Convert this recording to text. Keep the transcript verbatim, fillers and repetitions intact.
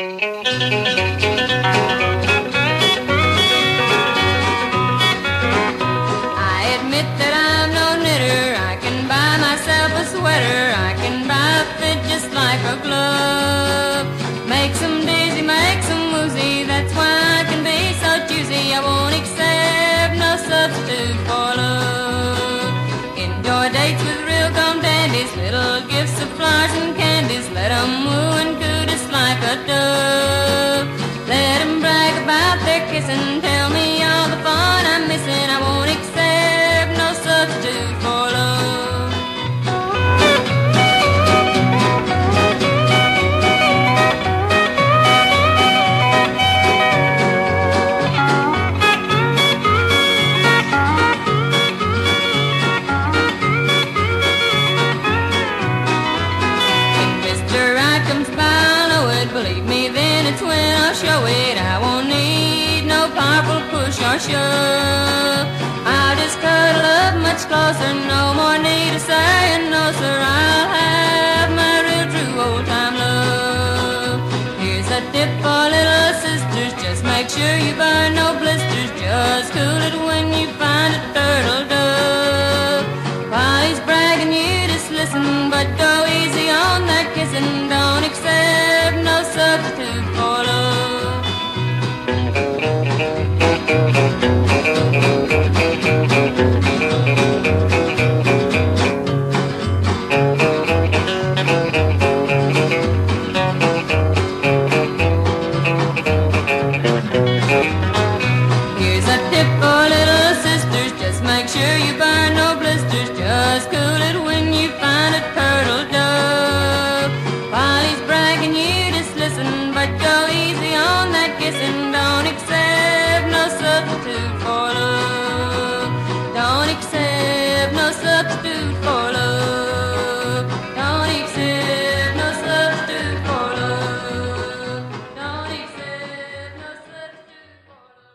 admit that I'm no knitter. I can buy myself a sweater. I can buy a fit just like a glove. Make some dizzy, make some woozy. That's why I can be so choosy. I won't accept no substitute for love. Enjoy dates with real gum dandies, little gifts of flowers and candies. Let 'em woo and coo just like a dove. Let 'em brag about their kissing. Tell me all the fun I'm missing. I won't accept no substitute for love. If Mister Right comes by, I know it. Believe me, then it's when I'll show it. I won't need no powerful push or shove. I'll just cuddle up much closer. No more need of saying no, sir. I'll have my real true old time love. Here's a tip for little sisters. Just make sure you burn no blisters. Just cool it when you find a turtle dove. While he's bragging, you just listen, but go easy on that kissing. Don't accept no substitute for love. Here's a tip for little sisters. Just make sure you burn no blisters. Just cool it when you find a turtle dove. While he's bragging, you just listen, but go easy on that kissing. Don't accept no substitute for love. Don't accept no substitute for